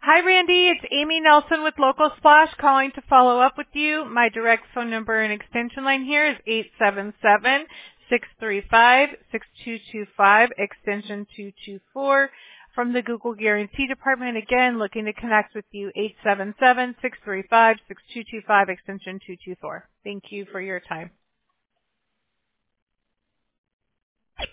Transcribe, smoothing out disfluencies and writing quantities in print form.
Hi, Randy. It's Amy Nelson with Local Splash calling to follow up with you. My direct phone number and extension line here is 877-635-6225, extension 224. From the Google Guarantee Department, again, looking to connect with you, 877-635-6225, extension 224. Thank you for your time.